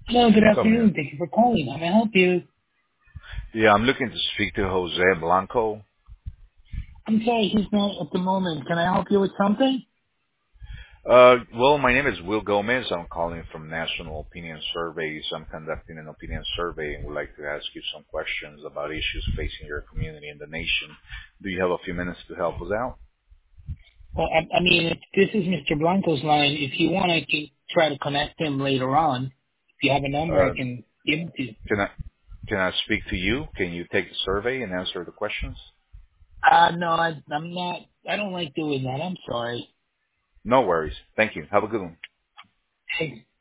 Hello, good Come here. afternoon. Thank you for calling. How may I help you? Yeah, I'm looking to speak to Jose Blanco. I'm sorry, he's not at the moment. Can I help you with something? Well, my name is Will Gomez. I'm calling from National Opinion Surveys. I'm conducting an opinion survey and would like to ask you some questions about issues facing your community and the nation. Do you have a few minutes to help us out? Well, I mean, if this is Mr. Blanco's line. If you want, I can try to connect him later on. If you have a number, I Uh, can give it to you. can I can I speak to you? Can you take the survey and answer the questions? No, I'm not. I don't like doing that. I'm sorry. No worries. Thank you. Have a good one. Hey,